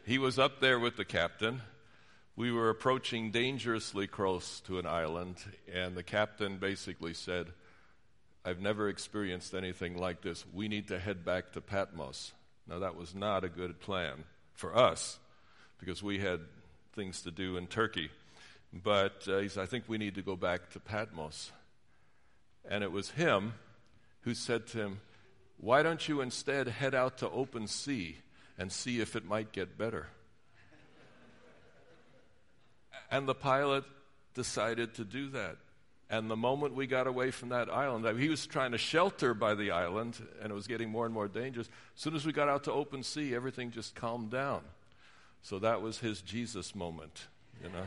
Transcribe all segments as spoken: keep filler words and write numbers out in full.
he was up there with the captain. We were approaching dangerously close to an island, and the captain basically said, I've never experienced anything like this. We need to head back to Patmos. Now, that was not a good plan for us, because we had things to do in Turkey. But uh, he said, I think we need to go back to Patmos. And it was him who said to him, why don't you instead head out to open sea and see if it might get better? And the pilot decided to do that. And the moment we got away from that island, I mean, he was trying to shelter by the island, and it was getting more and more dangerous. As soon as we got out to open sea, everything just calmed down. So that was his Jesus moment, you know.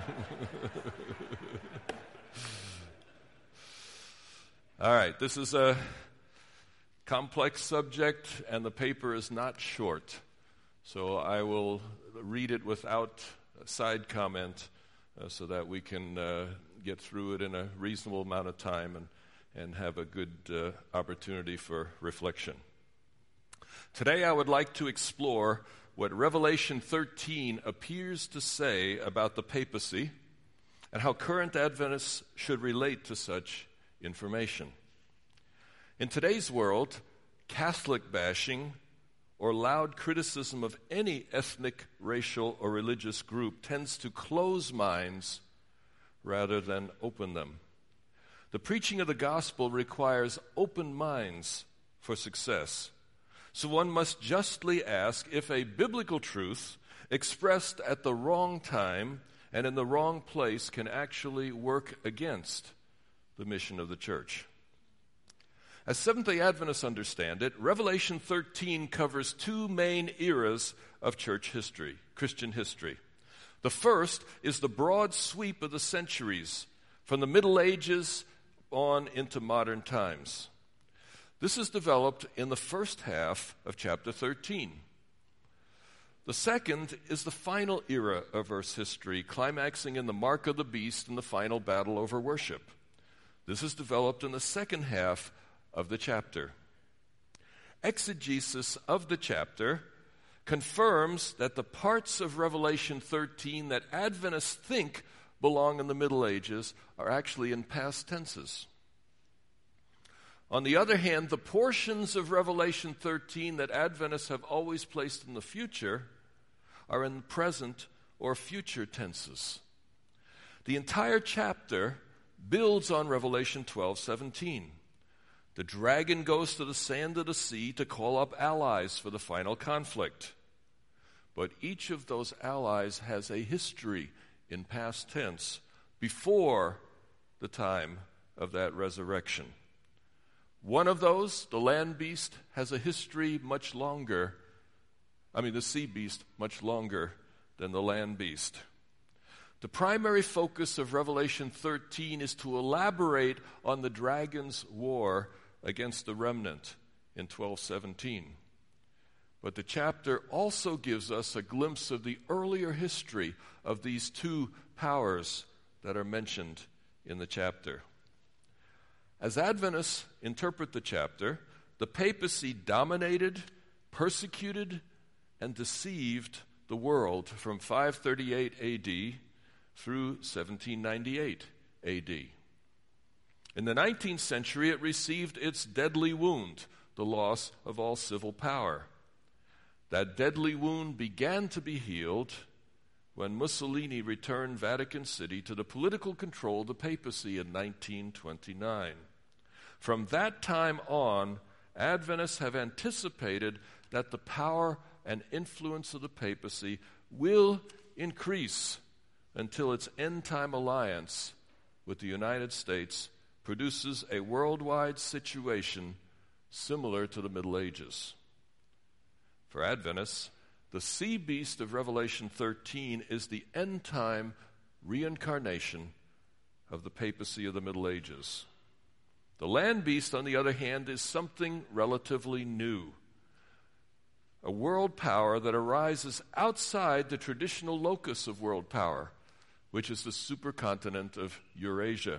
All right, this is a complex subject, and the paper is not short. So I will read it without a side comment uh, so that we can uh, get through it in a reasonable amount of time and, and have a good uh, opportunity for reflection. Today I would like to explore what Revelation thirteen appears to say about the papacy and how current Adventists should relate to such information. In today's world, Catholic bashing or loud criticism of any ethnic, racial, or religious group tends to close minds rather than open them. The preaching of the gospel requires open minds for success. So one must justly ask if a biblical truth expressed at the wrong time and in the wrong place can actually work against the mission of the church. As Seventh-day Adventists understand it, Revelation thirteen covers two main eras of church history, Christian history. The first is the broad sweep of the centuries, from the Middle Ages on into modern times. This is developed in the first half of chapter thirteen. The second is the final era of Earth's history, climaxing in the mark of the beast and the final battle over worship. This is developed in the second half of the chapter. Exegesis of the chapter confirms that the parts of Revelation thirteen that Adventists think belong in the Middle Ages are actually in past tenses. On the other hand, the portions of Revelation thirteen that Adventists have always placed in the future are in present or future tenses. The entire chapter builds on Revelation twelve seventeen. The dragon goes to the sand of the sea to call up allies for the final conflict. But each of those allies has a history in past tense before the time of that resurrection. One of those, the land beast, has a history much longer, I mean the sea beast, much longer than the land beast. The primary focus of Revelation thirteen is to elaborate on the dragon's war against the remnant in twelve seventeen. But the chapter also gives us a glimpse of the earlier history of these two powers that are mentioned in the chapter. As Adventists interpret the chapter, the papacy dominated, persecuted, and deceived the world from five thirty-eight A D through seventeen ninety-eight A D. In the nineteenth century, it received its deadly wound, the loss of all civil power. That deadly wound began to be healed when Mussolini returned Vatican City to the political control of the papacy in nineteen twenty-nine. From that time on, Adventists have anticipated that the power and influence of the papacy will increase until its end-time alliance with the United States produces a worldwide situation similar to the Middle Ages. For Adventists, the sea beast of Revelation thirteen is the end-time reincarnation of the papacy of the Middle Ages. The land beast, on the other hand, is something relatively new, a world power that arises outside the traditional locus of world power, which is the supercontinent of Eurasia.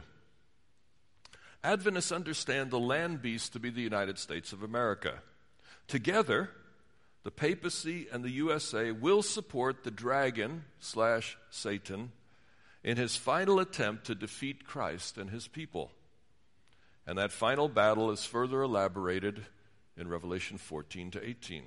Adventists understand the land beast to be the United States of America. Together, the papacy and the U S A will support the dragon slash Satan in his final attempt to defeat Christ and his people. And that final battle is further elaborated in Revelation fourteen to eighteen.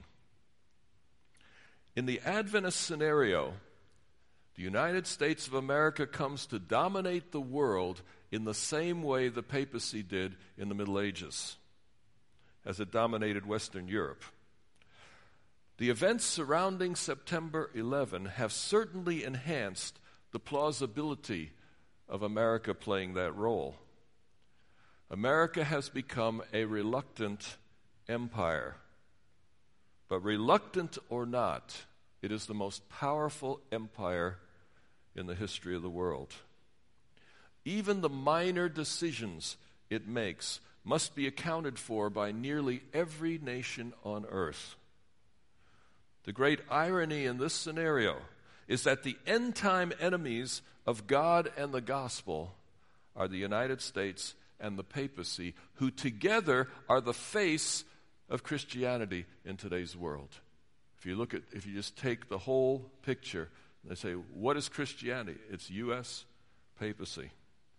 In the Adventist scenario, the United States of America comes to dominate the world in the same way the papacy did in the Middle Ages, as it dominated Western Europe. The events surrounding September eleventh have certainly enhanced the plausibility of America playing that role. America has become a reluctant empire. But reluctant or not, it is the most powerful empire in the history of the world. Even the minor decisions it makes must be accounted for by nearly every nation on earth. The great irony in this scenario is that the end-time enemies of God and the gospel are the United States and the papacy, who together are the face of Christianity in today's world. If you look at, if you just take the whole picture, they say, what is Christianity? It's U S papacy.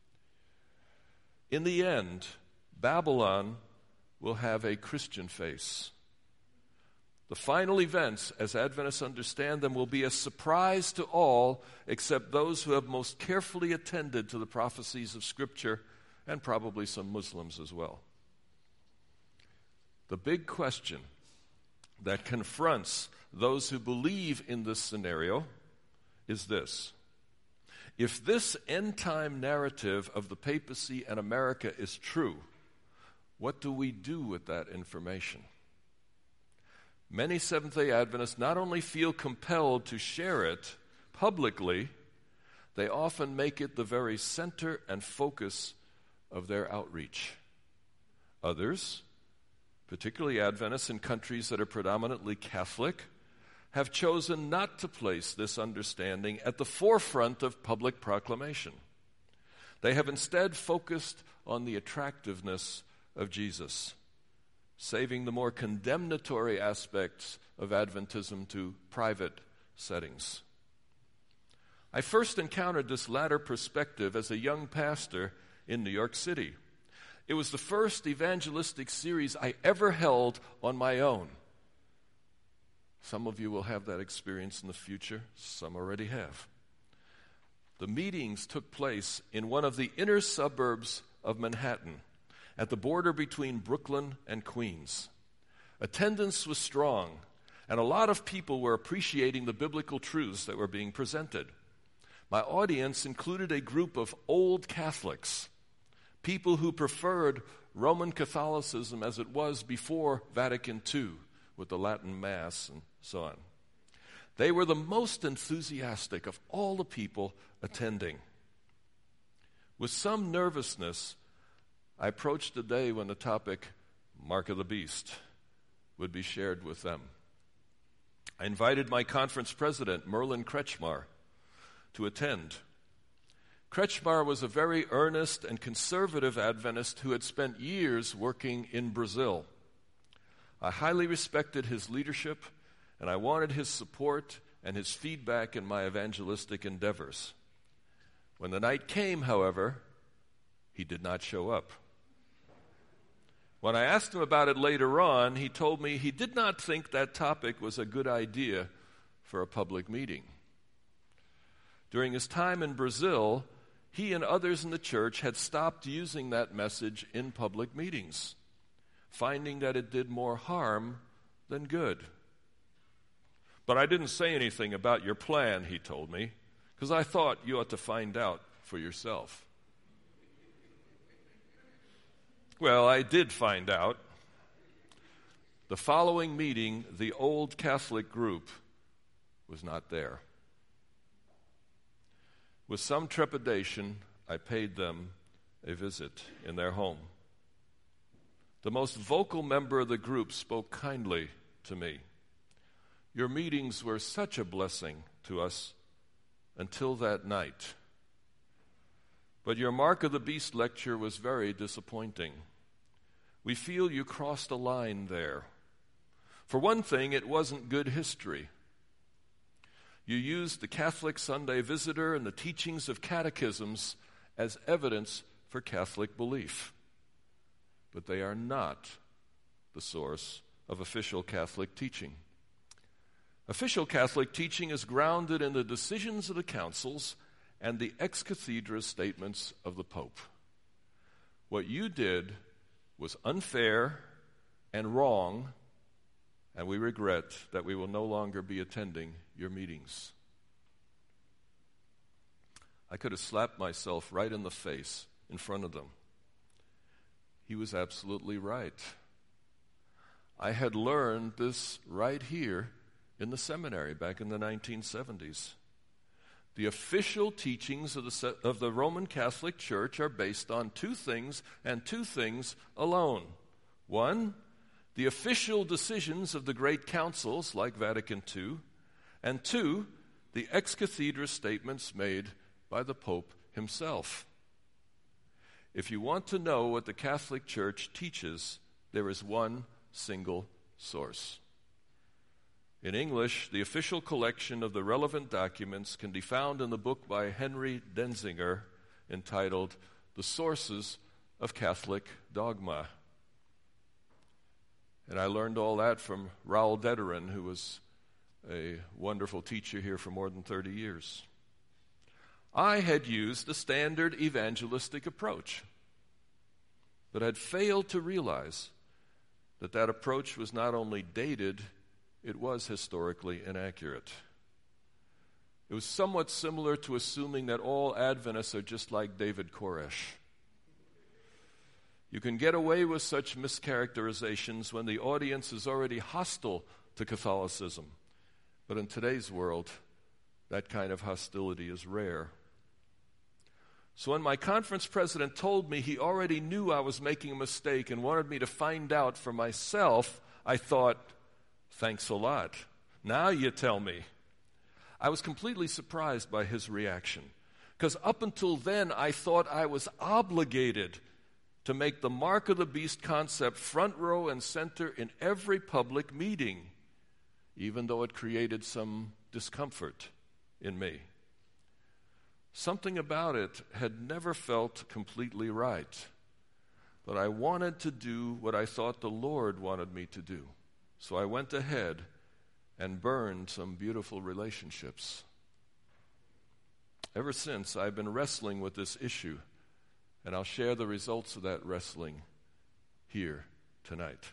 In the end, Babylon will have a Christian face. The final events, as Adventists understand them, will be a surprise to all except those who have most carefully attended to the prophecies of Scripture, and probably some Muslims as well. The big question that confronts those who believe in this scenario is this: if this end-time narrative of the papacy and America is true, what do we do with that information? Many Seventh-day Adventists not only feel compelled to share it publicly, they often make it the very center and focus of their outreach. Others, particularly Adventists in countries that are predominantly Catholic, have chosen not to place this understanding at the forefront of public proclamation. They have instead focused on the attractiveness of Jesus, saving the more condemnatory aspects of Adventism to private settings. I first encountered this latter perspective as a young pastor in New York City. It was the first evangelistic series I ever held on my own. Some of you will have that experience in the future. Some already have. The meetings took place in one of the inner suburbs of Manhattan, at the border between Brooklyn and Queens. Attendance was strong, and a lot of people were appreciating the biblical truths that were being presented. My audience included a group of old Catholics, people who preferred Roman Catholicism as it was before Vatican Two, with the Latin Mass and so on. They were the most enthusiastic of all the people attending. With some nervousness, I approached the day when the topic, Mark of the Beast, would be shared with them. I invited my conference president, Merlin Kretschmar, to attend. Kretschmar was a very earnest and conservative Adventist who had spent years working in Brazil. I highly respected his leadership, and I wanted his support and his feedback in my evangelistic endeavors. When the night came, however, he did not show up. When I asked him about it later on, he told me he did not think that topic was a good idea for a public meeting. During his time in Brazil, he and others in the church had stopped using that message in public meetings, finding that it did more harm than good. But I didn't say anything about your plan, he told me, because I thought you ought to find out for yourself. Well, I did find out. The following meeting, the old Catholic group was not there. With some trepidation, I paid them a visit in their home. The most vocal member of the group spoke kindly to me. Your meetings were such a blessing to us until that night. But your Mark of the Beast lecture was very disappointing. We feel you crossed a line there. For one thing, it wasn't good history. You used the Catholic Sunday Visitor and the teachings of catechisms as evidence for Catholic belief. But they are not the source of official Catholic teaching. Official Catholic teaching is grounded in the decisions of the councils and the ex cathedra statements of the Pope. What you did was unfair and wrong, and we regret that we will no longer be attending your meetings. I could have slapped myself right in the face in front of them. He was absolutely right. I had learned this right here in the seminary back in the nineteen seventies. The official teachings of the, of the Roman Catholic Church are based on two things and two things alone. One, the official decisions of the great councils like Vatican Two, and two, the ex cathedra statements made by the Pope himself. If you want to know what the Catholic Church teaches, there is one single source. In English, the official collection of the relevant documents can be found in the book by Henry Denzinger entitled The Sources of Catholic Dogma. And I learned all that from Raoul Dederin, who was a wonderful teacher here for more than thirty years. I had used the standard evangelistic approach, but had failed to realize that that approach was not only dated, it was historically inaccurate. It was somewhat similar to assuming that all Adventists are just like David Koresh. You can get away with such mischaracterizations when the audience is already hostile to Catholicism. But in today's world, that kind of hostility is rare. So when my conference president told me he already knew I was making a mistake and wanted me to find out for myself, I thought, thanks a lot. Now you tell me. I was completely surprised by his reaction, because up until then I thought I was obligated to make the mark of the beast concept front row and center in every public meeting, even though it created some discomfort in me. Something about it had never felt completely right, but I wanted to do what I thought the Lord wanted me to do. So I went ahead and burned some beautiful relationships. Ever since, I've been wrestling with this issue, and I'll share the results of that wrestling here tonight.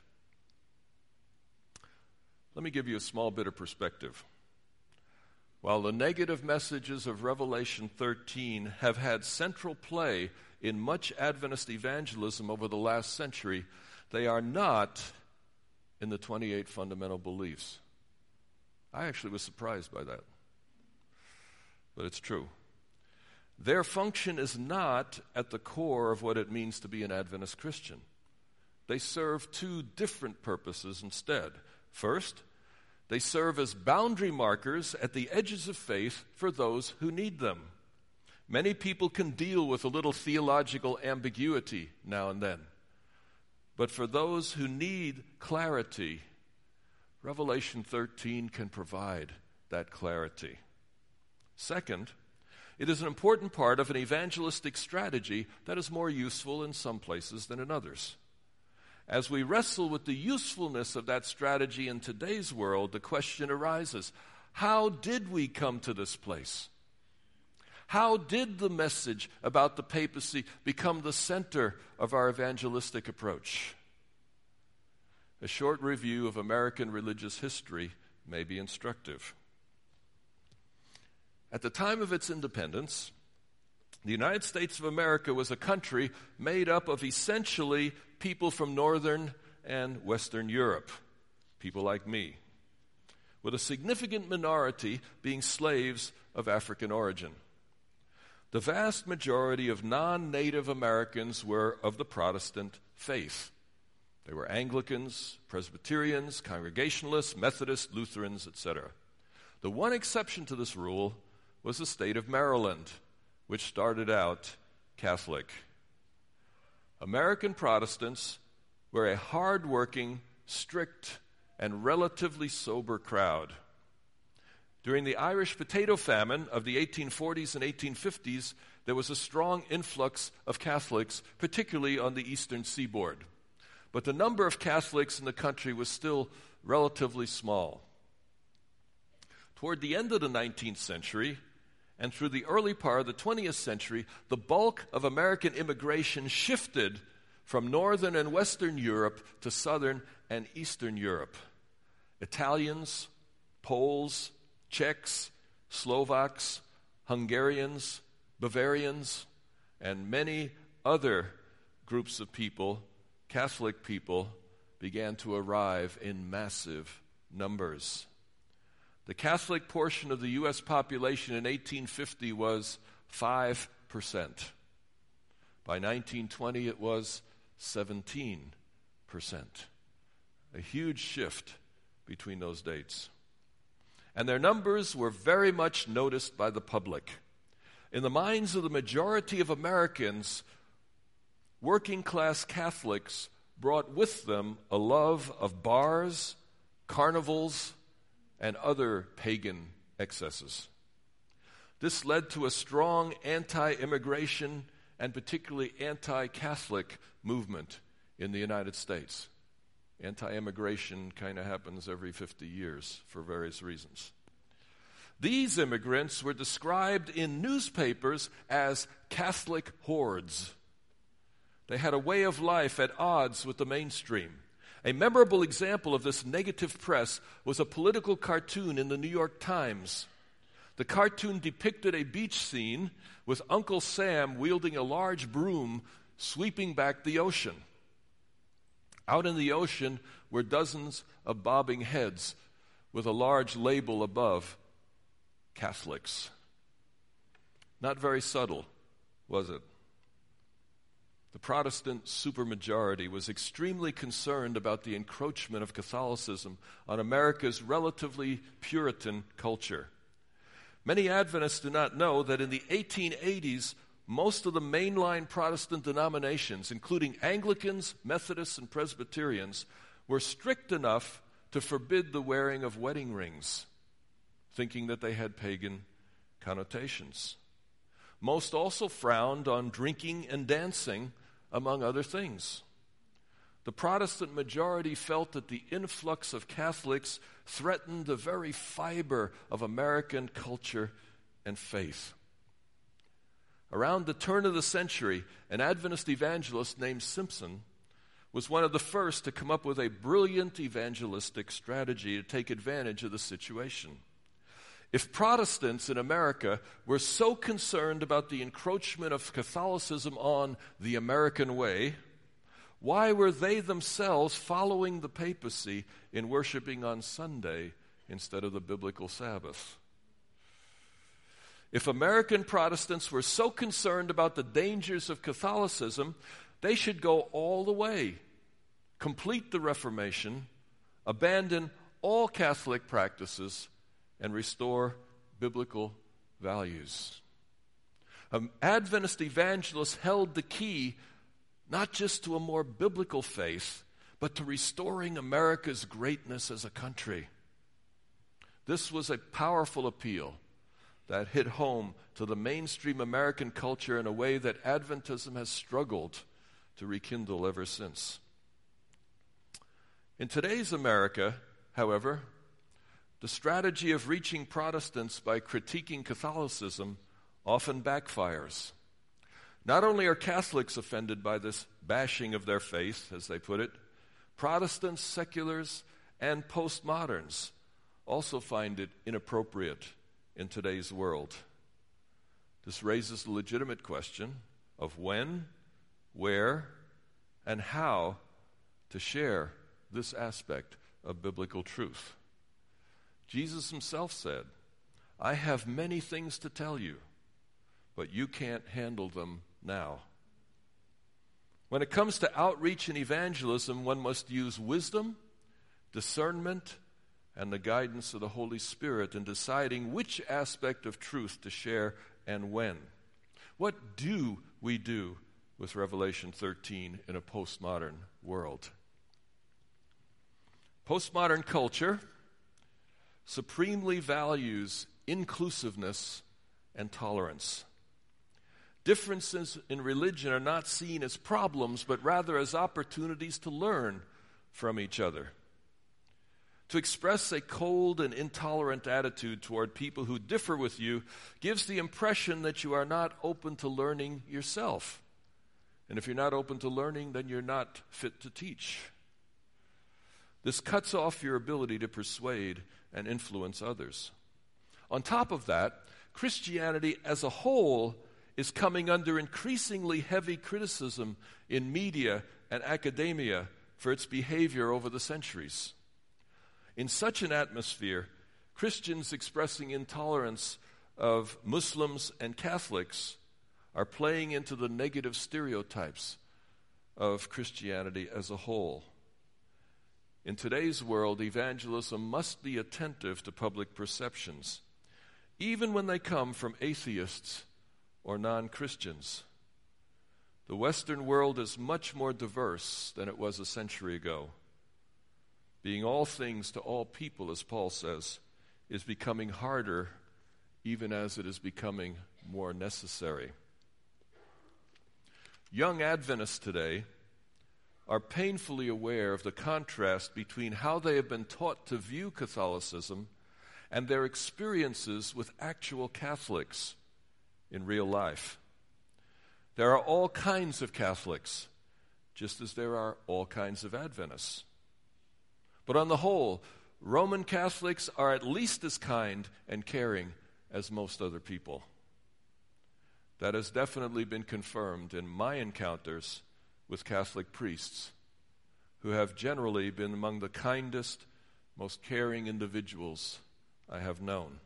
Let me give you a small bit of perspective. While the negative messages of Revelation thirteen have had central play in much Adventist evangelism over the last century, they are not in the twenty-eight fundamental beliefs. I actually was surprised by that, but it's true. Their function is not at the core of what it means to be an Adventist Christian. They serve two different purposes instead. First, they serve as boundary markers at the edges of faith for those who need them. Many people can deal with a little theological ambiguity now and then. But for those who need clarity, Revelation thirteen can provide that clarity. Second, it is an important part of an evangelistic strategy that is more useful in some places than in others. As we wrestle with the usefulness of that strategy in today's world, the question arises, how did we come to this place? How did the message about the papacy become the center of our evangelistic approach? A short review of American religious history may be instructive. At the time of its independence, the United States of America was a country made up of essentially people from Northern and Western Europe, people like me, with a significant minority being slaves of African origin. The vast majority of non-native Americans were of the Protestant faith. They were Anglicans, Presbyterians, Congregationalists, Methodists, Lutherans, et cetera. The one exception to this rule was the state of Maryland, which started out Catholic. American Protestants were a hard-working, strict, and relatively sober crowd. During the Irish potato famine of the eighteen forties and eighteen fifties, there was a strong influx of Catholics, particularly on the eastern seaboard. But the number of Catholics in the country was still relatively small. Toward the end of the nineteenth century, and through the early part of the twentieth century, the bulk of American immigration shifted from northern and western Europe to southern and eastern Europe. Italians, Poles, Czechs, Slovaks, Hungarians, Bavarians, and many other groups of people, Catholic people, began to arrive in massive numbers. The Catholic portion of the U S population in eighteen fifty was five percent. By nineteen twenty, it was seventeen percent. A huge shift between those dates. And their numbers were very much noticed by the public. In the minds of the majority of Americans, working-class Catholics brought with them a love of bars, carnivals, and other pagan excesses. This led to a strong anti-immigration and particularly anti-Catholic movement in the United States. Anti-immigration kind of happens every fifty years for various reasons. These immigrants were described in newspapers as Catholic hordes. They had a way of life at odds with the mainstream. A memorable example of this negative press was a political cartoon in the New York Times. The cartoon depicted a beach scene with Uncle Sam wielding a large broom sweeping back the ocean. Out in the ocean were dozens of bobbing heads with a large label above, Catholics. Not very subtle, was it? The Protestant supermajority was extremely concerned about the encroachment of Catholicism on America's relatively Puritan culture. Many Adventists do not know that in the eighteen eighties, most of the mainline Protestant denominations, including Anglicans, Methodists, and Presbyterians, were strict enough to forbid the wearing of wedding rings, thinking that they had pagan connotations. Most also frowned on drinking and dancing, among other things. The Protestant majority felt that the influx of Catholics threatened the very fiber of American culture and faith. Around the turn of the century, an Adventist evangelist named Simpson was one of the first to come up with a brilliant evangelistic strategy to take advantage of the situation. If Protestants in America were so concerned about the encroachment of Catholicism on the American way, why were they themselves following the papacy in worshiping on Sunday instead of the biblical Sabbath? If American Protestants were so concerned about the dangers of Catholicism, they should go all the way, complete the Reformation, abandon all Catholic practices, and restore biblical values. Um, Adventist evangelists held the key not just to a more biblical faith, but to restoring America's greatness as a country. This was a powerful appeal that hit home to the mainstream American culture in a way that Adventism has struggled to rekindle ever since. In today's America, however, the strategy of reaching Protestants by critiquing Catholicism often backfires. Not only are Catholics offended by this bashing of their faith, as they put it, Protestants, seculars, and postmoderns also find it inappropriate in today's world. This raises the legitimate question of when, where, and how to share this aspect of biblical truth. Jesus himself said, "I have many things to tell you, but you can't handle them now." When it comes to outreach and evangelism, one must use wisdom, discernment, and the guidance of the Holy Spirit in deciding which aspect of truth to share and when. What do we do with Revelation thirteen in a postmodern world? Postmodern culture supremely values inclusiveness and tolerance. Differences in religion are not seen as problems, but rather as opportunities to learn from each other. To express a cold and intolerant attitude toward people who differ with you gives the impression that you are not open to learning yourself. And if you're not open to learning, then you're not fit to teach. This cuts off your ability to persuade and influence others. On top of that, Christianity as a whole is coming under increasingly heavy criticism in media and academia for its behavior over the centuries. In such an atmosphere, Christians expressing intolerance of Muslims and Catholics are playing into the negative stereotypes of Christianity as a whole. In today's world, evangelism must be attentive to public perceptions, even when they come from atheists or non-Christians. The Western world is much more diverse than it was a century ago. Being all things to all people, as Paul says, is becoming harder even as it is becoming more necessary. Young Adventists today are painfully aware of the contrast between how they have been taught to view Catholicism and their experiences with actual Catholics in real life. There are all kinds of Catholics, just as there are all kinds of Adventists. But on the whole, Roman Catholics are at least as kind and caring as most other people. That has definitely been confirmed in my encounters with Catholic priests, who have generally been among the kindest, most caring individuals I have known.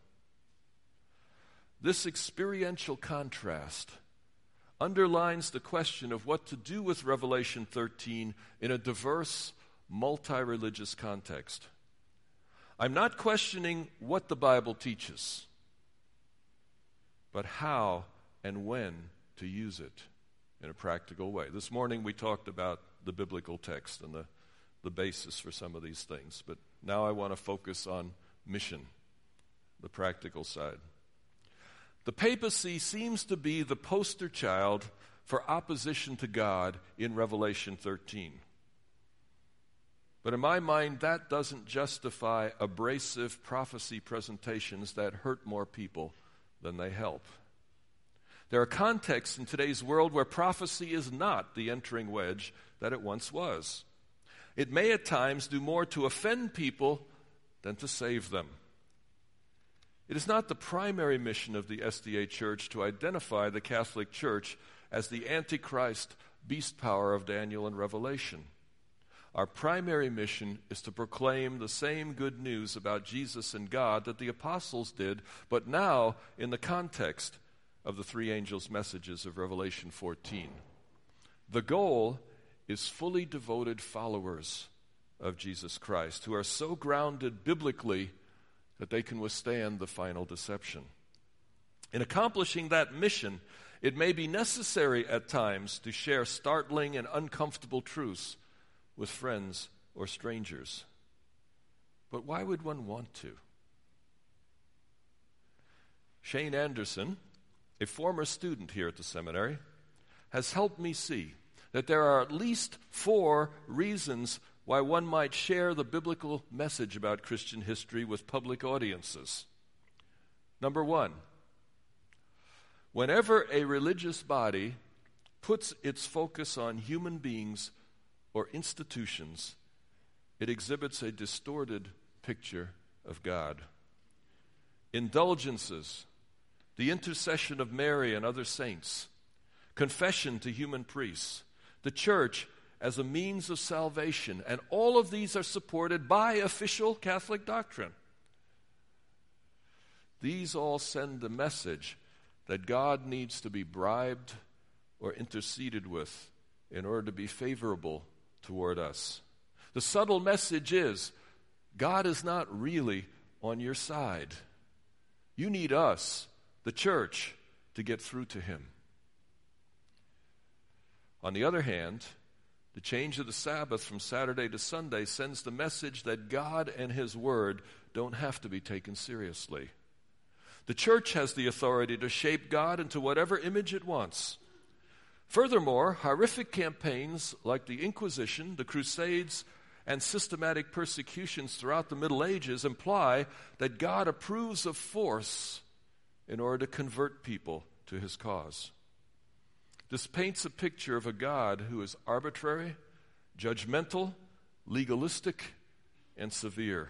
This experiential contrast underlines the question of what to do with Revelation thirteen in a diverse, multi-religious context. I'm not questioning what the Bible teaches, but how and when to use it in a practical way. This morning we talked about the biblical text and the, the basis for some of these things, but now I want to focus on mission, the practical side. The papacy seems to be the poster child for opposition to God in Revelation thirteen. But in my mind, that doesn't justify abrasive prophecy presentations that hurt more people than they help. There are contexts in today's world where prophecy is not the entering wedge that it once was. It may at times do more to offend people than to save them. It is not the primary mission of the S D A Church to identify the Catholic Church as the Antichrist beast power of Daniel and Revelation. Our primary mission is to proclaim the same good news about Jesus and God that the apostles did, but now in the context of the three angels' messages of Revelation fourteen. The goal is fully devoted followers of Jesus Christ who are so grounded biblically that they can withstand the final deception. In accomplishing that mission, it may be necessary at times to share startling and uncomfortable truths with friends or strangers. But why would one want to? Shane Anderson, a former student here at the seminary, has helped me see that there are at least four reasons why one might share the biblical message about Christian history with public audiences. Number one, whenever a religious body puts its focus on human beings or institutions, it exhibits a distorted picture of God. Indulgences, the intercession of Mary and other saints, confession to human priests, the church as a means of salvation, and all of these are supported by official Catholic doctrine. These all send the message that God needs to be bribed or interceded with in order to be favorable toward us. The subtle message is, God is not really on your side. You need us, the church, to get through to him. On the other hand, The change of the Sabbath from Saturday to Sunday sends the message that God and His Word don't have to be taken seriously. The church has the authority to shape God into whatever image it wants. Furthermore, horrific campaigns like the Inquisition, the Crusades, and systematic persecutions throughout the Middle Ages imply that God approves of force in order to convert people to His cause. This paints a picture of a God who is arbitrary, judgmental, legalistic, and severe.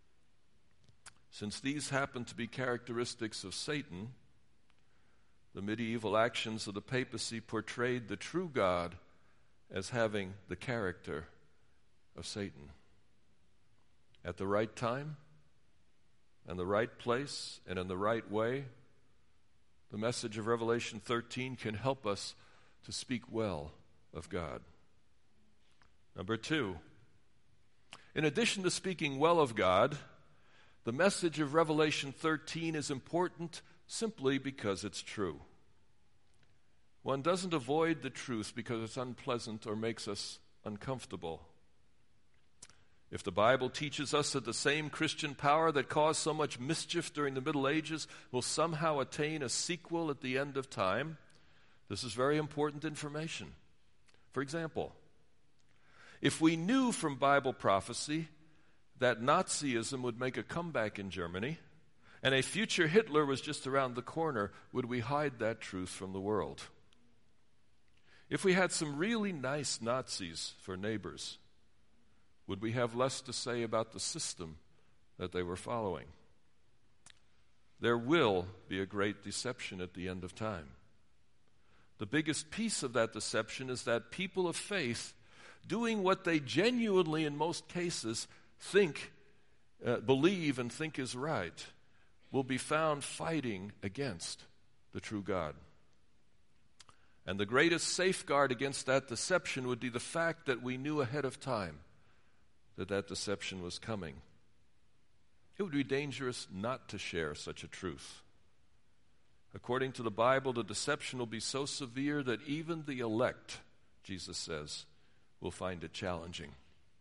Since these happen to be characteristics of Satan, the medieval actions of the papacy portrayed the true God as having the character of Satan. At the right time, and the right place, and in the right way, the message of Revelation thirteen can help us to speak well of God. Number two, in addition to speaking well of God, the message of Revelation thirteen is important simply because it's true. One doesn't avoid the truth because it's unpleasant or makes us uncomfortable. If the Bible teaches us that the same Christian power that caused so much mischief during the Middle Ages will somehow attain a sequel at the end of time, this is very important information. For example, if we knew from Bible prophecy that Nazism would make a comeback in Germany and a future Hitler was just around the corner, would we hide that truth from the world? If we had some really nice Nazis for neighbors, would we have less to say about the system that they were following? There will be a great deception at the end of time. The biggest piece of that deception is that people of faith, doing what they genuinely, in most cases, think, uh, believe and think is right, will be found fighting against the true God. And the greatest safeguard against that deception would be the fact that we knew ahead of time that that deception was coming. It would be dangerous not to share such a truth. According to the Bible, the deception will be so severe that even the elect, Jesus says, will find it challenging.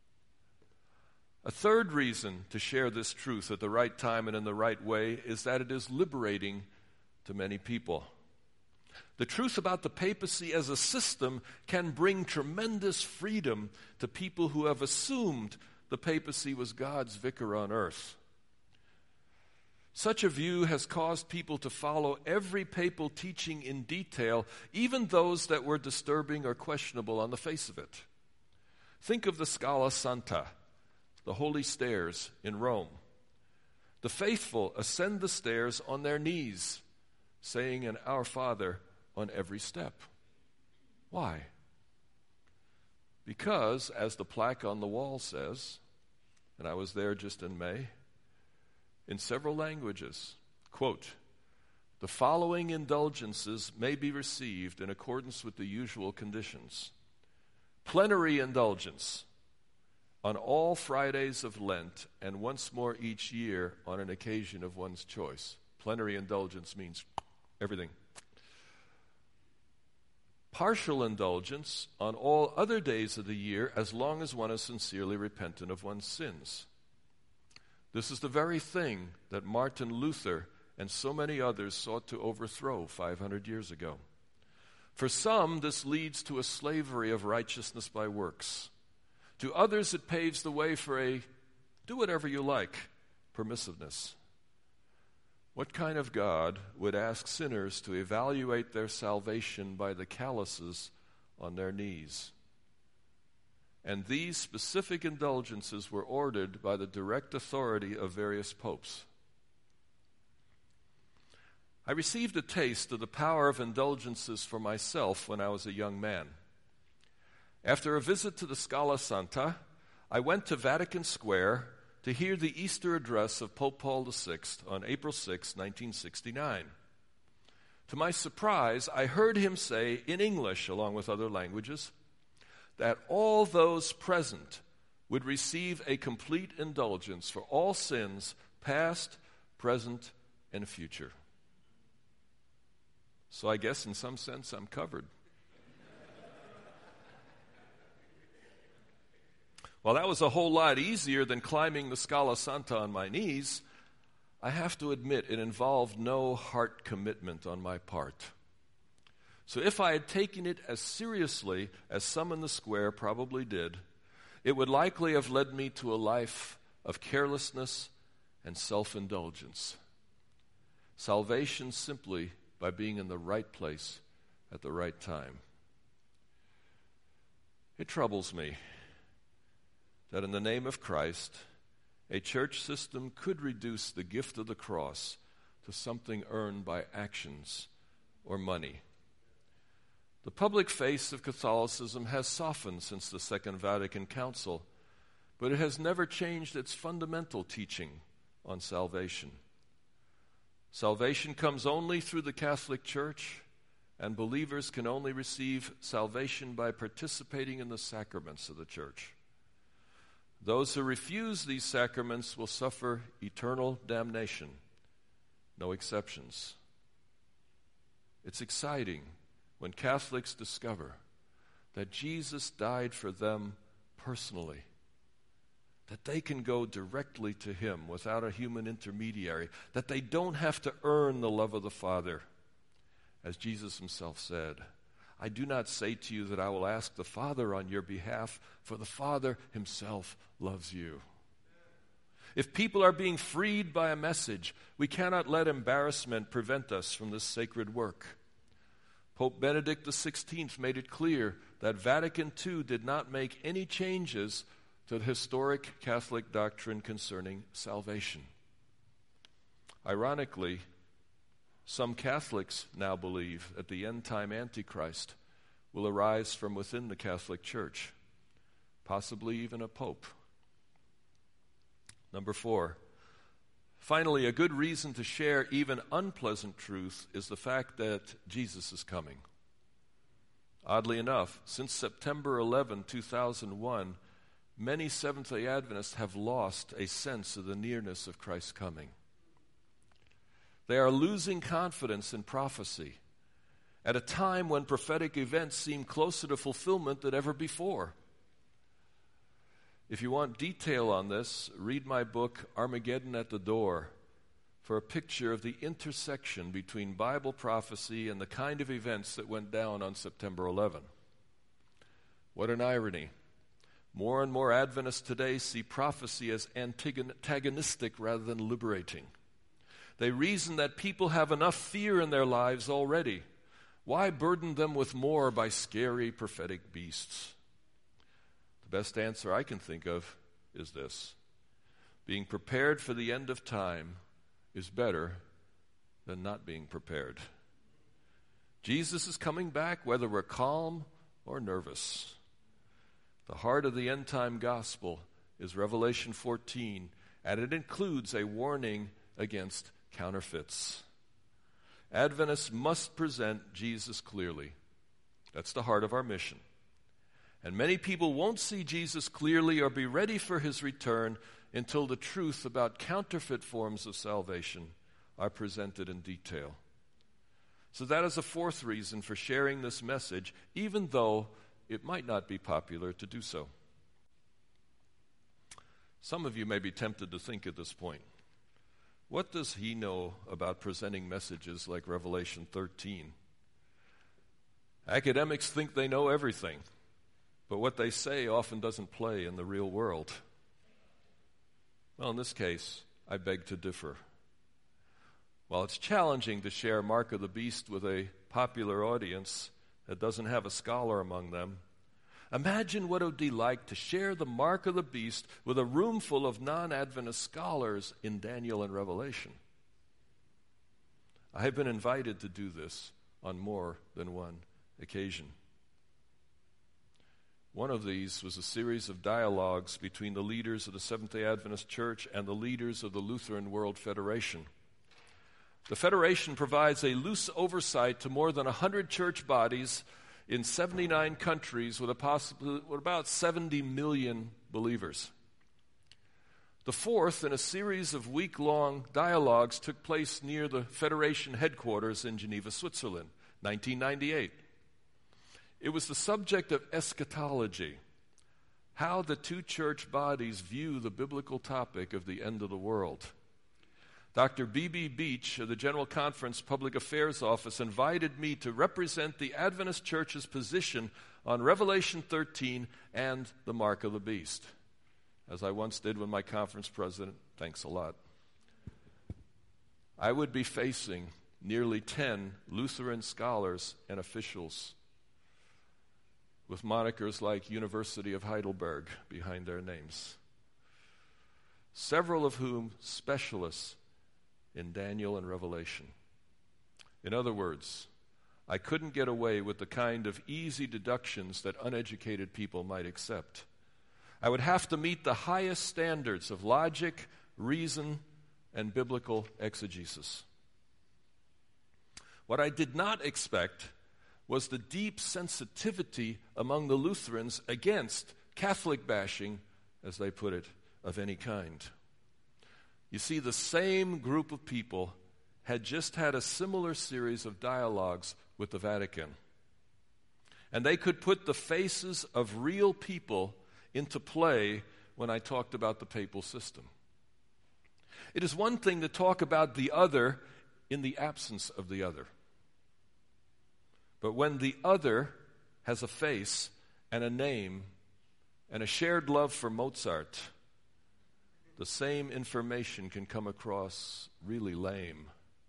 A third reason to share this truth at the right time and in the right way is that it is liberating to many people. The truth about the papacy as a system can bring tremendous freedom to people who have assumed the papacy was God's vicar on earth. Such a view has caused people to follow every papal teaching in detail, even those that were disturbing or questionable on the face of it. Think of the Scala Santa, the holy stairs in Rome. The faithful ascend the stairs on their knees, saying an Our Father on every step. Why? Because, as the plaque on the wall says, and I was there just in May, in several languages, quote, the following indulgences may be received in accordance with the usual conditions. Plenary indulgence on all Fridays of Lent and once more each year on an occasion of one's choice. Plenary indulgence means everything. Partial indulgence on all other days of the year as long as one is sincerely repentant of one's sins. This is the very thing that Martin Luther and so many others sought to overthrow five hundred years ago. For some, this leads to a slavery of righteousness by works. To others, it paves the way for a do whatever you like permissiveness. What kind of God would ask sinners to evaluate their salvation by the calluses on their knees? And these specific indulgences were ordered by the direct authority of various popes. I received a taste of the power of indulgences for myself when I was a young man. After a visit to the Scala Santa, I went to Vatican Square to hear the Easter address of Pope Paul the Sixth on April sixth, nineteen sixty-nine. To my surprise, I heard him say in English, along with other languages, that all those present would receive a complete indulgence for all sins, past, present, and future. So I guess in some sense I'm covered. While that was a whole lot easier than climbing the Scala Santa on my knees, I have to admit it involved no heart commitment on my part. So if I had taken it as seriously as some in the square probably did, it would likely have led me to a life of carelessness and self-indulgence. Salvation simply by being in the right place at the right time. It troubles me that in the name of Christ, a church system could reduce the gift of the cross to something earned by actions or money. The public face of Catholicism has softened since the Second Vatican Council, but it has never changed its fundamental teaching on salvation. Salvation comes only through the Catholic Church, and believers can only receive salvation by participating in the sacraments of the Church. Those who refuse these sacraments will suffer eternal damnation. No exceptions. It's exciting when Catholics discover that Jesus died for them personally, that they can go directly to him without a human intermediary, that they don't have to earn the love of the Father. As Jesus himself said, I do not say to you that I will ask the Father on your behalf, for the Father himself loves you. If people are being freed by a message, we cannot let embarrassment prevent us from this sacred work. Pope Benedict the sixteenth made it clear that Vatican Two did not make any changes to the historic Catholic doctrine concerning salvation. Ironically, some Catholics now believe that the end-time Antichrist will arise from within the Catholic Church, possibly even a pope. Number four, finally, a good reason to share even unpleasant truth is the fact that Jesus is coming. Oddly enough, since September eleventh, two thousand one, many Seventh-day Adventists have lost a sense of the nearness of Christ's coming. They are losing confidence in prophecy at a time when prophetic events seem closer to fulfillment than ever before. If you want detail on this, read my book, Armageddon at the Door, for a picture of the intersection between Bible prophecy and the kind of events that went down on September eleventh. What an irony. More and more Adventists today see prophecy as antagonistic rather than liberating. They reason that people have enough fear in their lives already. Why burden them with more by scary prophetic beasts? The best answer I can think of is this: being prepared for the end of time is better than not being prepared. Jesus is coming back whether we're calm or nervous. The heart of the end-time gospel is Revelation fourteen, and it includes a warning against counterfeits. Adventists must present Jesus clearly. That's the heart of our mission. And many people won't see Jesus clearly or be ready for his return until the truth about counterfeit forms of salvation are presented in detail. So that is a fourth reason for sharing this message, even though it might not be popular to do so. Some of you may be tempted to think at this point, what does he know about presenting messages like Revelation thirteen? Academics think they know everything, but what they say often doesn't play in the real world. Well, in this case, I beg to differ. While it's challenging to share Mark of the Beast with a popular audience that doesn't have a scholar among them, imagine what it would be like to share the mark of the beast with a room full of non-Adventist scholars in Daniel and Revelation. I have been invited to do this on more than one occasion. One of these was a series of dialogues between the leaders of the Seventh-day Adventist Church and the leaders of the Lutheran World Federation. The Federation provides a loose oversight to more than one hundred church bodies in seventy-nine countries with, a possible, with about seventy million believers. The fourth in a series of week-long dialogues took place near the Federation headquarters in Geneva, Switzerland, nineteen ninety-eight. It was the subject of eschatology, how the two church bodies view the biblical topic of the end of the world. Doctor B B Beach of the General Conference Public Affairs Office invited me to represent the Adventist Church's position on Revelation thirteen and the mark of the beast, as I once did with my conference president. Thanks a lot. I would be facing nearly ten Lutheran scholars and officials with monikers like University of Heidelberg behind their names, several of whom specialists in Daniel and Revelation. In other words, I couldn't get away with the kind of easy deductions that uneducated people might accept. I would have to meet the highest standards of logic, reason, and biblical exegesis. What I did not expect was the deep sensitivity among the Lutherans against Catholic bashing, as they put it, of any kind. You see, the same group of people had just had a similar series of dialogues with the Vatican. And they could put the faces of real people into play when I talked about the papal system. It is one thing to talk about the other in the absence of the other. But when the other has a face and a name and a shared love for Mozart, the same information can come across really lame.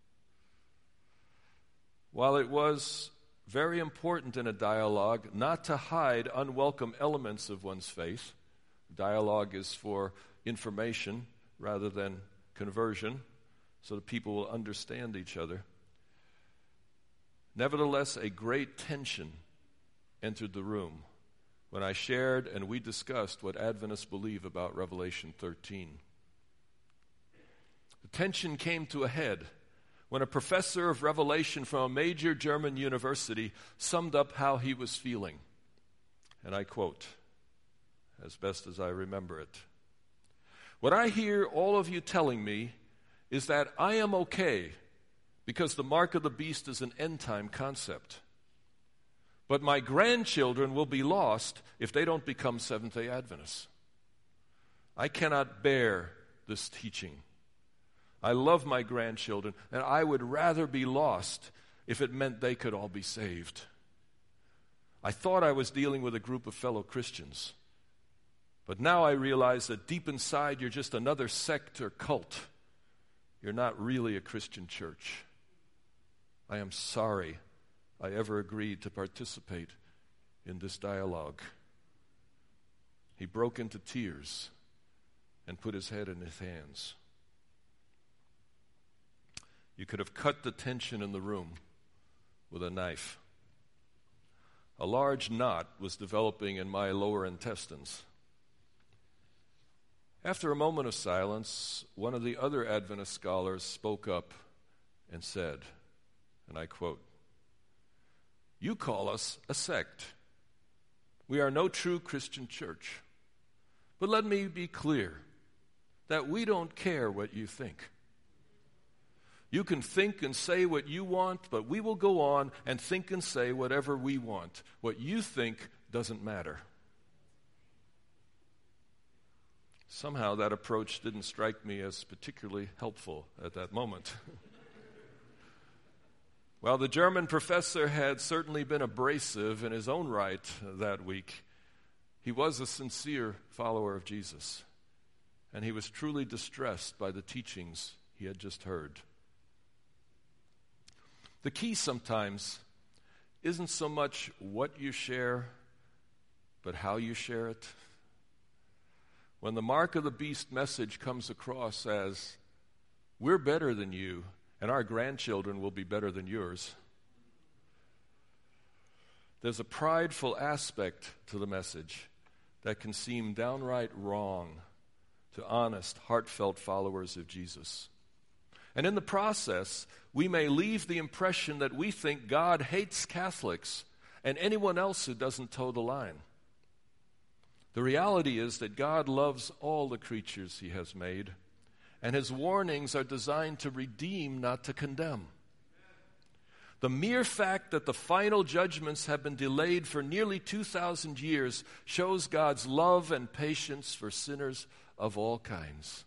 While it was very important in a dialogue not to hide unwelcome elements of one's faith, dialogue is for information rather than conversion, so that people will understand each other. Nevertheless, a great tension entered the room when I shared and we discussed what Adventists believe about Revelation thirteen. The tension came to a head when a professor of Revelation from a major German university summed up how he was feeling. And I quote, as best as I remember it, "What I hear all of you telling me is that I am okay because the mark of the beast is an end-time concept. But my grandchildren will be lost if they don't become Seventh-day Adventists. I cannot bear this teaching. I love my grandchildren, and I would rather be lost if it meant they could all be saved. I thought I was dealing with a group of fellow Christians, but now I realize that deep inside you're just another sect or cult. You're not really a Christian church. I am sorry I ever agreed to participate in this dialogue." He broke into tears and put his head in his hands. You could have cut the tension in the room with a knife. A large knot was developing in my lower intestines. After a moment of silence, one of the other Adventist scholars spoke up and said, and I quote, "You call us a sect. We are no true Christian church. But let me be clear that we don't care what you think. You can think and say what you want, but we will go on and think and say whatever we want. What you think doesn't matter." Somehow that approach didn't strike me as particularly helpful at that moment. While the German professor had certainly been abrasive in his own right that week, he was a sincere follower of Jesus, and he was truly distressed by the teachings he had just heard. The key sometimes isn't so much what you share, but how you share it. When the mark of the beast message comes across as, "We're better than you, and our grandchildren will be better than yours," there's a prideful aspect to the message that can seem downright wrong to honest, heartfelt followers of Jesus. And in the process, we may leave the impression that we think God hates Catholics and anyone else who doesn't toe the line. The reality is that God loves all the creatures he has made, and his warnings are designed to redeem, not to condemn. The mere fact that the final judgments have been delayed for nearly two thousand years shows God's love and patience for sinners of all kinds.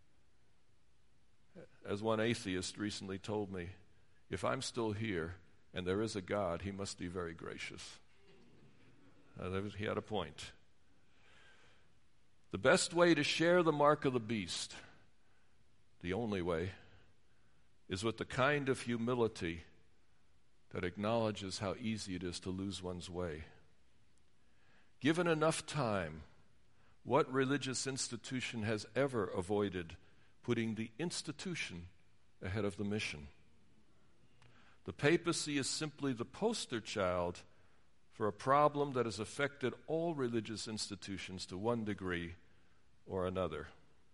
As one atheist recently told me, if I'm still here and there is a God, he must be very gracious. Uh, was, he had a point. The best way to share the mark of the beast, the only way, is with the kind of humility that acknowledges how easy it is to lose one's way. Given enough time, what religious institution has ever avoided putting the institution ahead of the mission? The papacy is simply the poster child for a problem that has affected all religious institutions to one degree or another.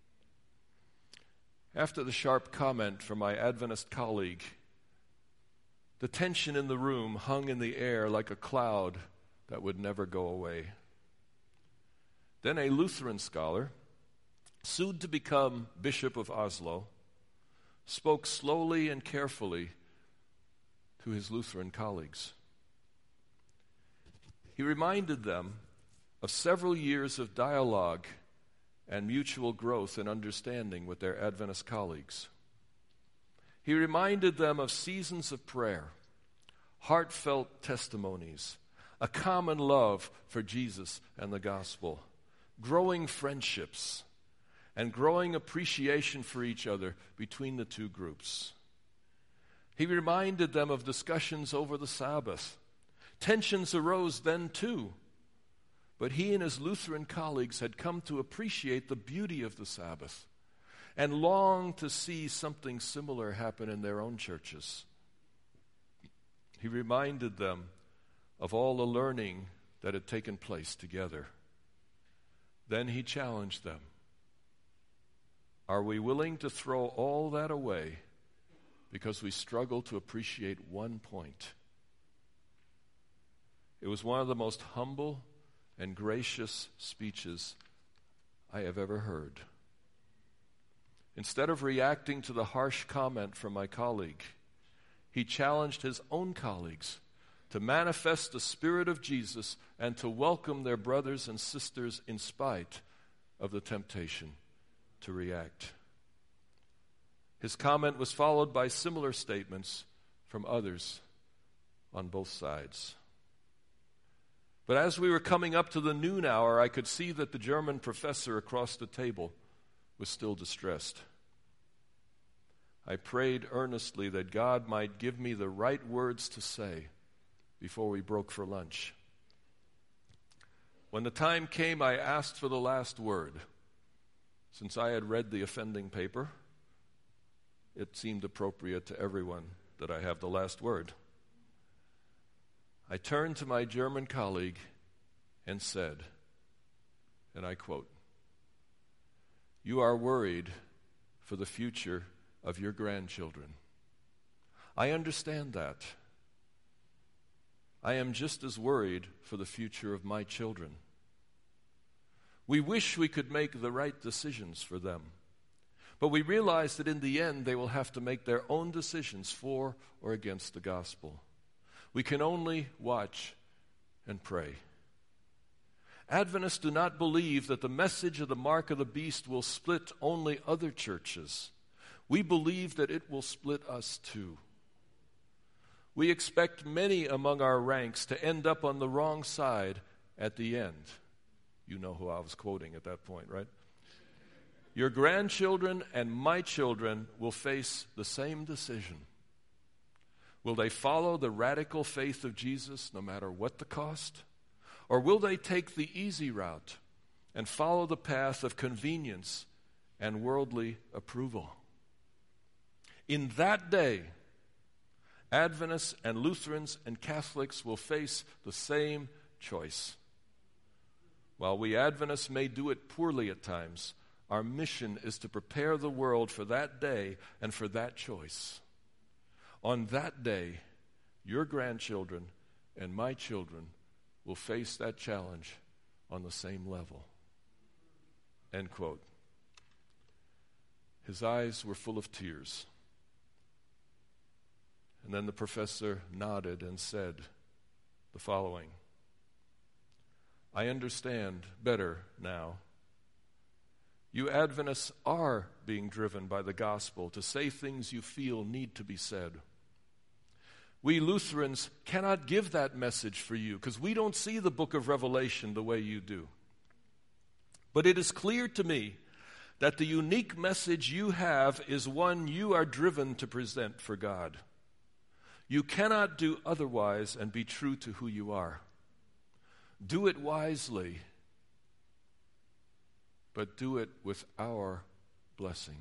After the sharp comment from my Adventist colleague, the tension in the room hung in the air like a cloud that would never go away. Then a Lutheran scholar, soon to become Bishop of Oslo, spoke slowly and carefully to his Lutheran colleagues. He reminded them of several years of dialogue and mutual growth and understanding with their Adventist colleagues. He reminded them of seasons of prayer, heartfelt testimonies, a common love for Jesus and the gospel, growing friendships, and growing appreciation for each other between the two groups. He reminded them of discussions over the Sabbath. Tensions arose then too, but he and his Lutheran colleagues had come to appreciate the beauty of the Sabbath and longed to see something similar happen in their own churches. He reminded them of all the learning that had taken place together. Then he challenged them. Are we willing to throw all that away because we struggle to appreciate one point? It was one of the most humble and gracious speeches I have ever heard. Instead of reacting to the harsh comment from my colleague, he challenged his own colleagues to manifest the Spirit of Jesus and to welcome their brothers and sisters in spite of the temptation to react. His comment was followed by similar statements from others on both sides. But as we were coming up to the noon hour, I could see that the German professor across the table was still distressed. I prayed earnestly that God might give me the right words to say before we broke for lunch. When the time came, I asked for the last word. Since I had read the offending paper, it seemed appropriate to everyone that I have the last word. I turned to my German colleague and said, and I quote, "You are worried for the future of your grandchildren. I understand that. I am just as worried for the future of my children. We wish we could make the right decisions for them, but we realize that in the end they will have to make their own decisions for or against the gospel. We can only watch and pray. Adventists do not believe that the message of the mark of the beast will split only other churches. We believe that it will split us too. We expect many among our ranks to end up on the wrong side at the end." You know who I was quoting at that point, right? "Your grandchildren and my children will face the same decision. Will they follow the radical faith of Jesus no matter what the cost? Or will they take the easy route and follow the path of convenience and worldly approval? In that day, Adventists and Lutherans and Catholics will face the same choice. While we Adventists may do it poorly at times, our mission is to prepare the world for that day and for that choice. On that day, your grandchildren and my children will face that challenge on the same level." End quote. His eyes were full of tears. And then the professor nodded and said the following: I understand better now. You Adventists are being driven by the gospel to say things you feel need to be said. We Lutherans cannot give that message for you because we don't see the book of Revelation the way you do. But it is clear to me that the unique message you have is one you are driven to present for God. You cannot do otherwise and be true to who you are. Do it wisely, but do it with our blessing.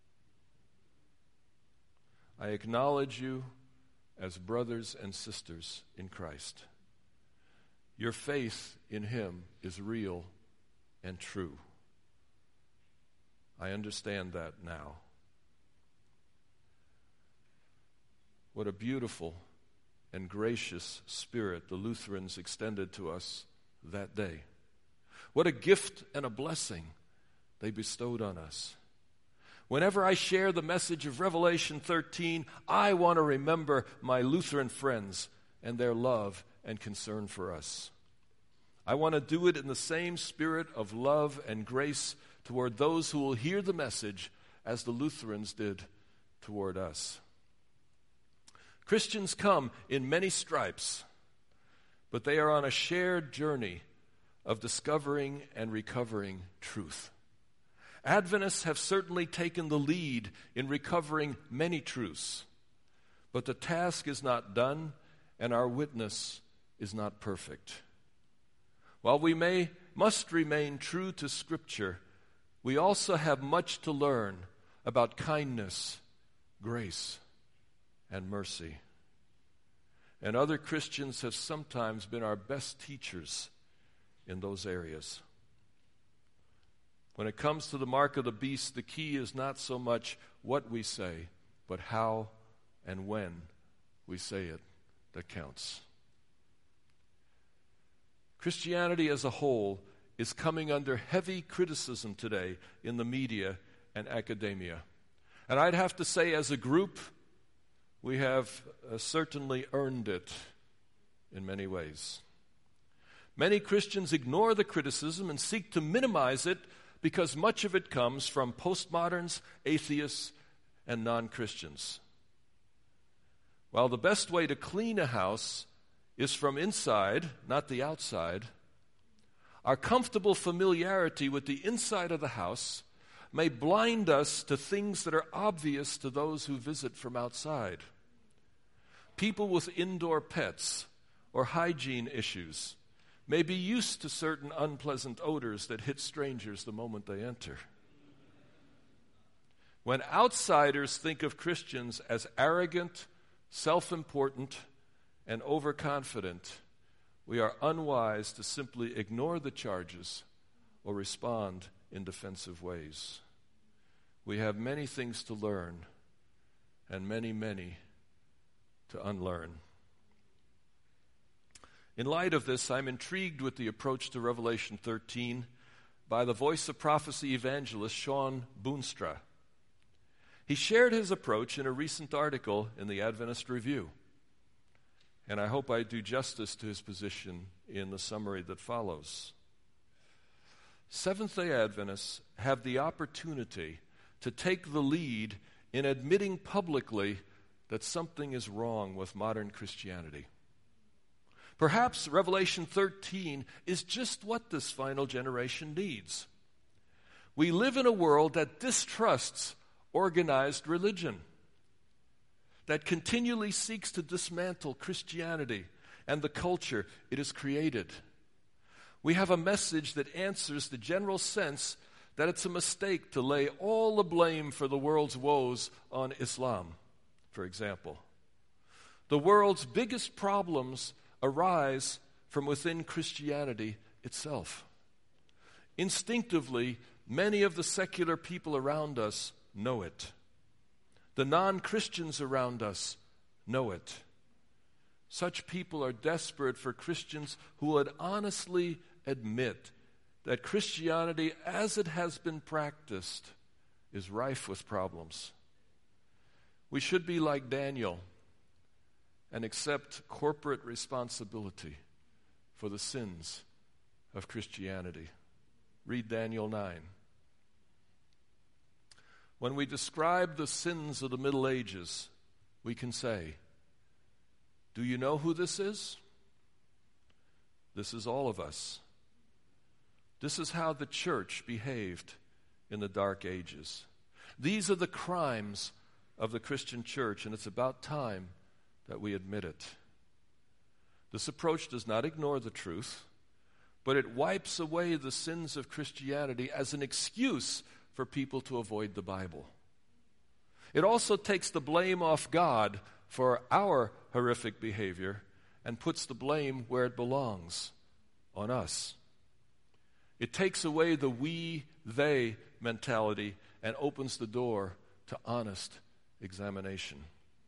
I acknowledge you as brothers and sisters in Christ. Your faith in Him is real and true. I understand that now. What a beautiful and gracious spirit the Lutherans extended to us that day. What a gift and a blessing they bestowed on us. Whenever I share the message of Revelation thirteen, I want to remember my Lutheran friends and their love and concern for us. I want to do it in the same spirit of love and grace toward those who will hear the message as the Lutherans did toward us. Christians come in many stripes, but they are on a shared journey of discovering and recovering truth. Adventists have certainly taken the lead in recovering many truths, but the task is not done and our witness is not perfect. While we may must remain true to Scripture, we also have much to learn about kindness, grace, and mercy. And other Christians have sometimes been our best teachers in those areas. When it comes to the mark of the beast, the key is not so much what we say, but how and when we say it that counts. Christianity as a whole is coming under heavy criticism today in the media and academia. And I'd have to say, as a group, we have uh, certainly earned it in many ways. Many Christians ignore the criticism and seek to minimize it because much of it comes from postmoderns, atheists, and non-Christians. While the best way to clean a house is from inside, not the outside, our comfortable familiarity with the inside of the house may blind us to things that are obvious to those who visit from outside. People with indoor pets or hygiene issues may be used to certain unpleasant odors that hit strangers the moment they enter. When outsiders think of Christians as arrogant, self-important, and overconfident, we are unwise to simply ignore the charges or respond in defensive ways. We have many things to learn and many, many to unlearn. In light of this, I'm intrigued with the approach to Revelation thirteen by the Voice of Prophecy evangelist Sean Boonstra. He shared his approach in a recent article in the Adventist Review, and I hope I do justice to his position in the summary that follows. Seventh-day Adventists have the opportunity to take the lead in admitting publicly that something is wrong with modern Christianity. Perhaps Revelation thirteen is just what this final generation needs. We live in a world that distrusts organized religion, that continually seeks to dismantle Christianity and the culture it has created. We have a message that answers the general sense that it's a mistake to lay all the blame for the world's woes on Islam, for example. The world's biggest problems arise from within Christianity itself. Instinctively, many of the secular people around us know it. The non-Christians around us know it. Such people are desperate for Christians who would honestly admit that Christianity, as it has been practiced, is rife with problems. We should be like Daniel and accept corporate responsibility for the sins of Christianity. Read Daniel nine. When we describe the sins of the Middle Ages, we can say, do you know who this is? This is all of us. This is how the church behaved in the Dark Ages. These are the crimes of the Christian church, and it's about time that we admit it. This approach does not ignore the truth, but it wipes away the sins of Christianity as an excuse for people to avoid the Bible. It also takes the blame off God for our horrific behavior and puts the blame where it belongs, on us. It takes away the we, they mentality and opens the door to honest examination.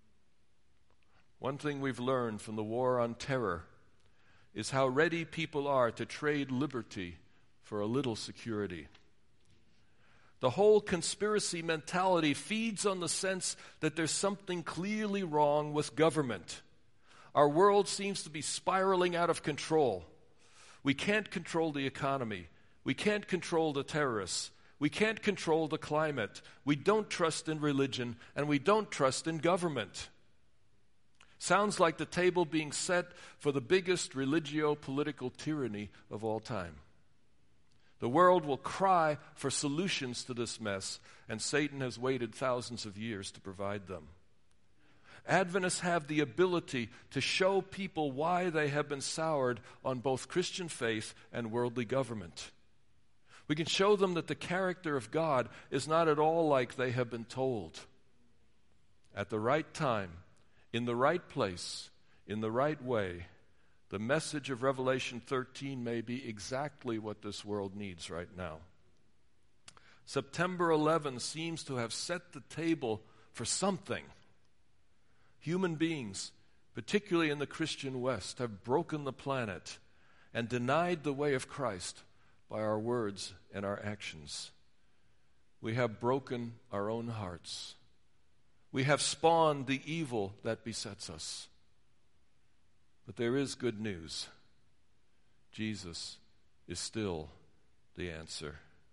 One thing we've learned from the war on terror is how ready people are to trade liberty for a little security. The whole conspiracy mentality feeds on the sense that there's something clearly wrong with government. Our world seems to be spiraling out of control. We can't control the economy. We can't control the terrorists. We can't control the climate. We don't trust in religion, and we don't trust in government. Sounds like the table being set for the biggest religio-political tyranny of all time. The world will cry for solutions to this mess, and Satan has waited thousands of years to provide them. Adventists have the ability to show people why they have been soured on both Christian faith and worldly government. We can show them that the character of God is not at all like they have been told. At the right time, in the right place, in the right way, the message of Revelation thirteen may be exactly what this world needs right now. September eleventh seems to have set the table for something. Human beings, particularly in the Christian West, have broken the planet and denied the way of Christ by our words and our actions. We have broken our own hearts. We have spawned the evil that besets us. But there is good news. Jesus is still the answer.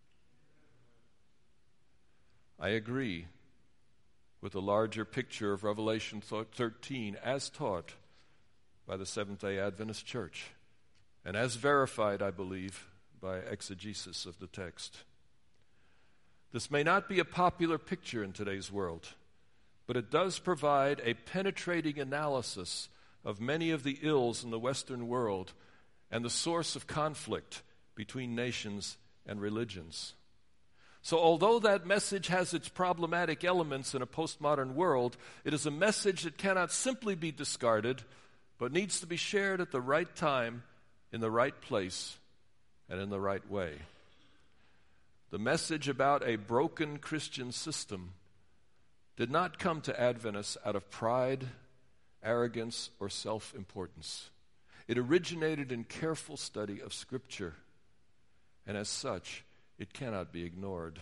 I agree with the larger picture of Revelation thirteen as taught by the Seventh-day Adventist Church and as verified, I believe, by exegesis of the text. This may not be a popular picture in today's world, but it does provide a penetrating analysis of many of the ills in the Western world and the source of conflict between nations and religions. So although that message has its problematic elements in a postmodern world, it is a message that cannot simply be discarded, but needs to be shared at the right time, in the right place, and in the right way. The message about a broken Christian system did not come to Adventists out of pride, arrogance, or self-importance. It originated in careful study of Scripture, and as such, it cannot be ignored.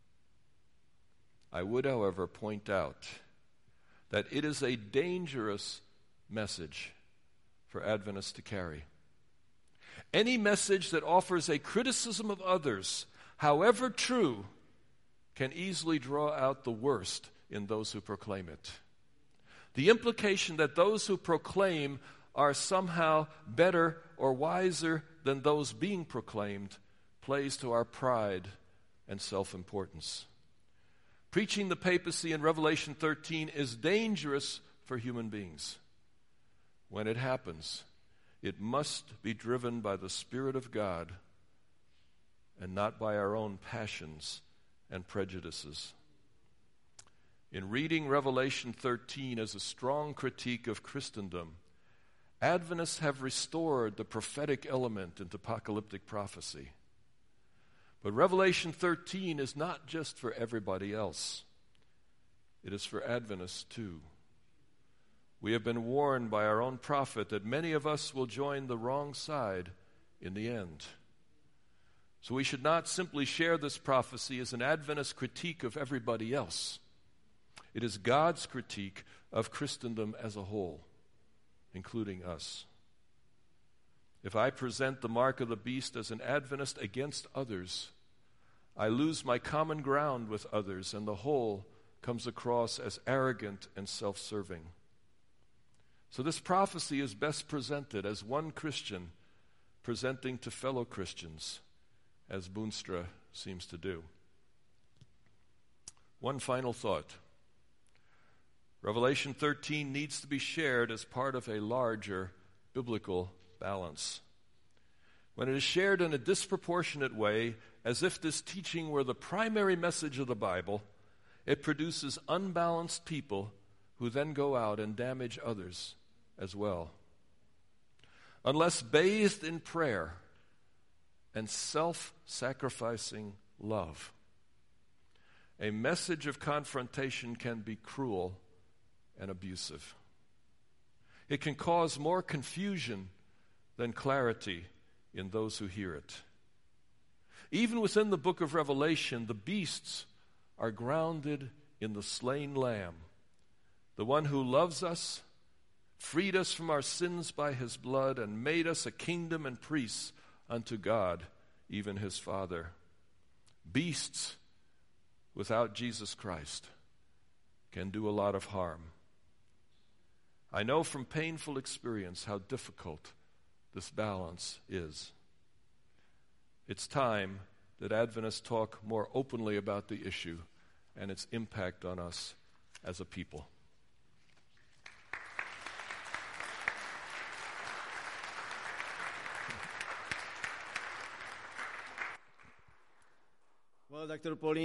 I would, however, point out that it is a dangerous message for Adventists to carry. Any message that offers a criticism of others, however true, can easily draw out the worst in those who proclaim it. The implication that those who proclaim are somehow better or wiser than those being proclaimed plays to our pride and self-importance. Preaching the papacy in Revelation thirteen is dangerous for human beings. When it happens, it must be driven by the Spirit of God and not by our own passions and prejudices. In reading Revelation thirteen as a strong critique of Christendom, Adventists have restored the prophetic element into apocalyptic prophecy. But Revelation thirteen is not just for everybody else. It is for Adventists too. We have been warned by our own prophet that many of us will join the wrong side in the end. So we should not simply share this prophecy as an Adventist critique of everybody else. It is God's critique of Christendom as a whole. including us. If I present the mark of the beast as an Adventist against others, I lose my common ground with others, and the whole comes across as arrogant and self-serving. So this prophecy is best presented as one Christian presenting to fellow Christians, as Boonstra seems to do. One final thought. Revelation thirteen needs to be shared as part of a larger biblical balance. When it is shared in a disproportionate way, as if this teaching were the primary message of the Bible, it produces unbalanced people who then go out and damage others as well. Unless bathed in prayer and self-sacrificing love, a message of confrontation can be cruel and abusive. It can cause more confusion than clarity in those who hear it. Even within the book of Revelation, the beasts are grounded in the slain Lamb, the one who loves us, freed us from our sins by his blood, and made us a kingdom and priests unto God, even his Father. Beasts without Jesus Christ can do a lot of harm. I know from painful experience how difficult this balance is. It's time that Adventists talk more openly about the issue and its impact on us as a people. Well, Doctor Pauline,